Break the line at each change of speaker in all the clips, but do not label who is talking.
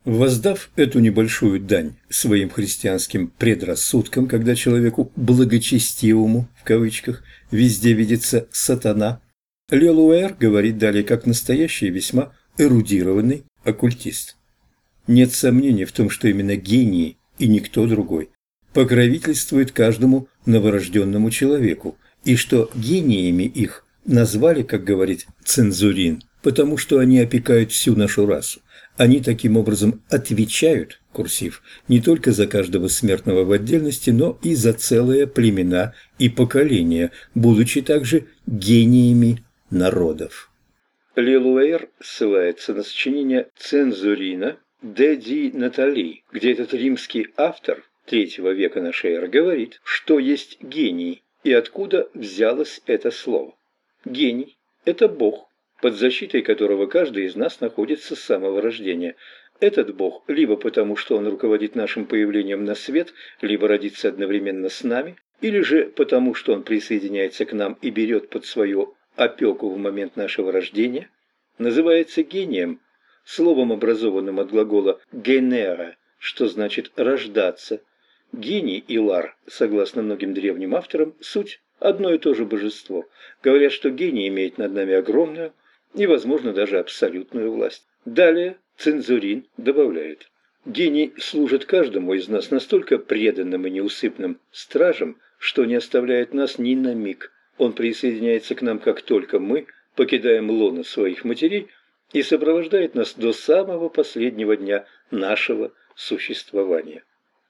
Воздав эту небольшую дань своим христианским предрассудкам, когда человеку «благочестивому» в кавычках везде видится сатана, Лелуэр говорит далее как настоящий и весьма эрудированный оккультист. Нет сомнений в том, что именно гении и никто другой покровительствуют каждому новорожденному человеку, и что гениями их назвали, как говорит Цензурин, потому что они опекают всю нашу расу. Они таким образом отвечают, курсив, не только за каждого смертного в отдельности, но и за целые племена и поколения, будучи также гениями народов. Лелуэр ссылается на сочинение Цензурина «Де ди Натали», где этот римский автор III века нашей эры говорит, что есть гений и откуда взялось это слово. Гений – это Бог, под защитой которого каждый из нас находится с самого рождения. Этот Бог либо потому, что Он руководит нашим появлением на свет, либо родится одновременно с нами, или же потому, что Он присоединяется к нам и берет под свою опеку в момент нашего рождения, называется гением, словом, образованным от глагола «генера», что значит «рождаться». Гений и лар, согласно многим древним авторам, суть одно и то же божество. Говорят, что гений имеет над нами огромную и, возможно, даже абсолютную власть. Далее Цензурин добавляет: гений служит каждому из нас настолько преданным и неусыпным стражем, что не оставляет нас ни на миг. Он присоединяется к нам, как только мы покидаем лоно своих матерей, и сопровождает нас до самого последнего дня нашего существования.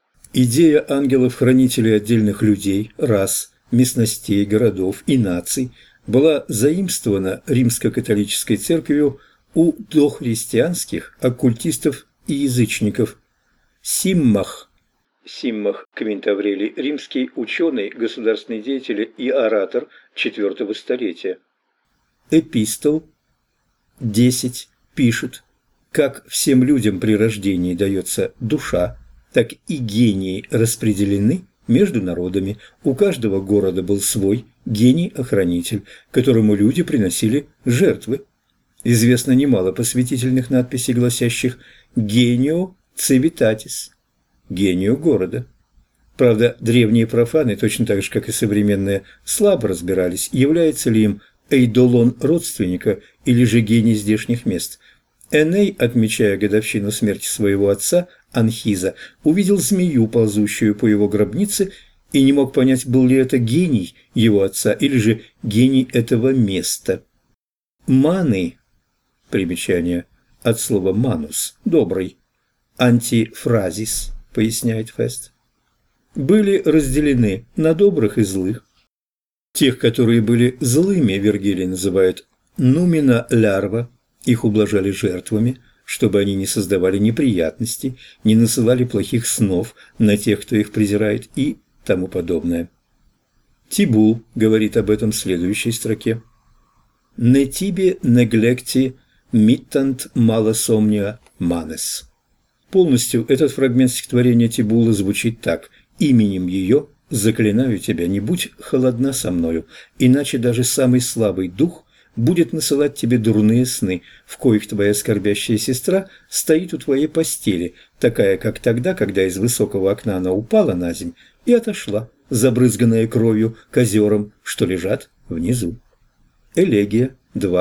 Идея ангелов-хранителей отдельных людей, рас, местностей, городов и наций была заимствована римско-католической церковью у дохристианских оккультистов и язычников. Симмах, Климент Аврелий, римский ученый, государственный деятель и оратор IV столетия. Эпистол 10 пишет: как всем людям при рождении дается душа, так и гении распределены между народами. У каждого города был свой гений-охранитель, которому люди приносили жертвы. Известно немало посвятительных надписей, гласящих «Генио цивитатис» – «Гению города». Правда, древние профаны, точно так же, как и современные, слабо разбирались, является ли им эйдолон родственника или же гений здешних мест. Эней, отмечая годовщину смерти своего отца, Анхиза, увидел змею, ползущую по его гробнице, и не мог понять, был ли это гений его отца или же гений этого места. Маны, примечание от слова «манус» – «добрый», антифразис, поясняет Фест, были разделены на добрых и злых. Тех, которые были злыми, Вергилий называет «нумина лярва», их ублажали жертвами, чтобы они не создавали неприятностей, не насылали плохих снов на тех, кто их презирает, и тому подобное. Тибул говорит об этом в следующей строке. «Не тибе неглекти митtant малосомния манес». Полностью этот фрагмент стихотворения Тибула звучит так: «Именем ее заклинаю тебя, не будь холодна со мною, иначе даже самый слабый дух будет насылать тебе дурные сны, в коих твоя скорбящая сестра стоит у твоей постели, такая, как тогда, когда из высокого окна она упала на земь и отошла, забрызганная кровью к озерам, что лежат внизу». Элегия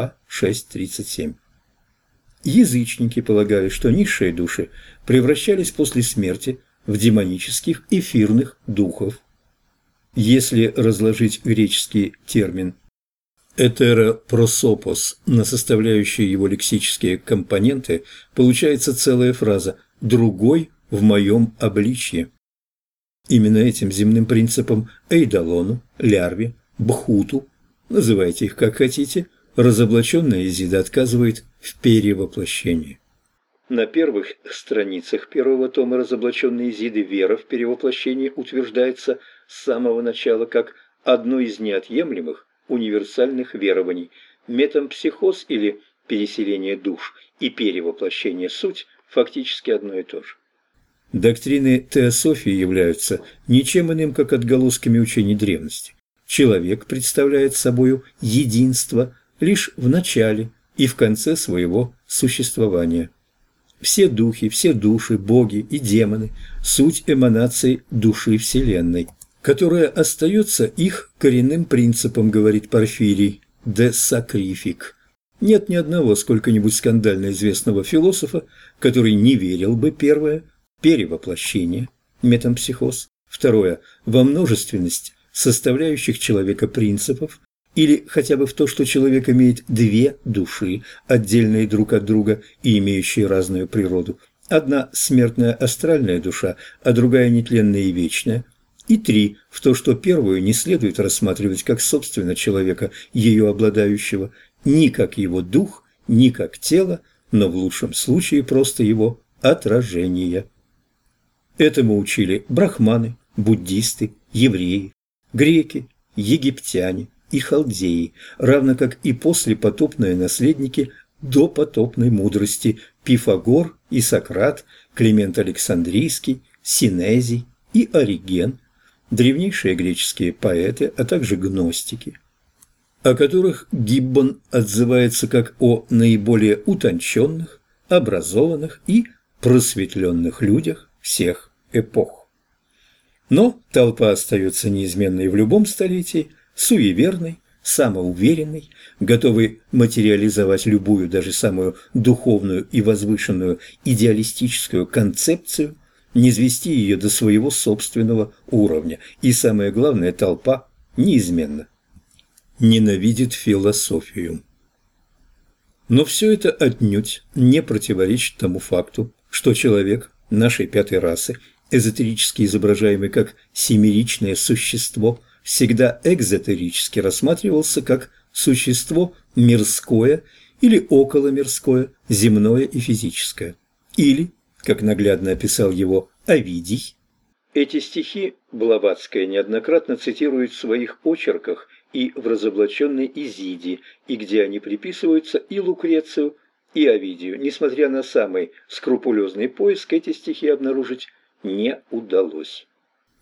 2.6.37. Язычники полагали, что низшие души превращались после смерти в демонических эфирных духов. Если разложить греческий термин «этеропросопос» на составляющие его лексические компоненты, получается целая фраза «другой в моем обличье». Именно этим земным принципом эйдолону, лярве, бхуту, называйте их как хотите, разоблаченная Изида отказывает в перевоплощении. На первых страницах первого тома разоблаченной Изиды вера в перевоплощение утверждается с самого начала как одно из неотъемлемых универсальных верований. Метампсихоз или переселение душ и перевоплощение суть фактически одно и то же. Доктрины теософии являются ничем иным, как отголосками учений древности. Человек представляет собою единство лишь в начале и в конце своего существования. Все духи, все души, боги и демоны – суть эманации души Вселенной, которая остается их коренным принципом, говорит Порфирий, де сакрифик. Нет ни одного сколько-нибудь скандально известного философа, который не верил бы, первое, перевоплощение, метампсихоз, второе, во множественность составляющих человека принципов, или хотя бы в то, что человек имеет две души, отдельные друг от друга и имеющие разную природу. Одна смертная астральная душа, а другая нетленная и вечная. И три, в то, что первую не следует рассматривать как собственно человека, ее обладающего, ни как его дух, ни как тело, но в лучшем случае просто его отражение. Этому учили брахманы, буддисты, евреи, греки, египтяне и халдеи, равно как и послепотопные наследники допотопной мудрости Пифагор и Сократ, Климент Александрийский, Синезий и Ориген, древнейшие греческие поэты, а также гностики, о которых Гиббон отзывается как о наиболее утонченных, образованных и просветленных людях всех эпох. Но толпа остается неизменной в любом столетии, суеверной, самоуверенной, готовой материализовать любую, даже самую духовную и возвышенную идеалистическую концепцию, низвести ее до своего собственного уровня. И самое главное, толпа неизменно ненавидит философию. Но все это отнюдь не противоречит тому факту, что человек нашей пятой расы, эзотерически изображаемый как семеричное существо, всегда экзотерически рассматривался как существо мирское или околомирское, земное и физическое. Или, как наглядно описал его Овидий. Эти стихи Блаватская неоднократно цитирует в своих очерках и в разоблаченной Изиде, и где они приписываются и Лукрецию, и Овидию. Несмотря на самый скрупулезный поиск, эти стихи обнаружить не удалось.